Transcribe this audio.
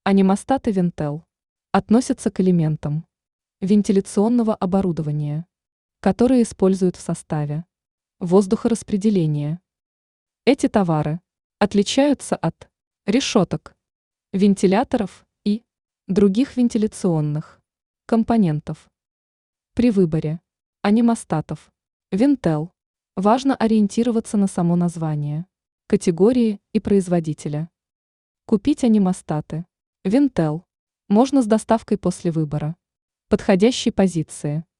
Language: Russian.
Анимостаты Винтел относятся к элементам вентиляционного оборудования, которые используют в составе воздухораспределения. Эти товары отличаются от решеток, вентиляторов и других вентиляционных компонентов. При выборе анимостатов Винтел важно ориентироваться на само название, категории и производителя. Купить анимостаты Винтел можно с доставкой после выбора подходящей позиции.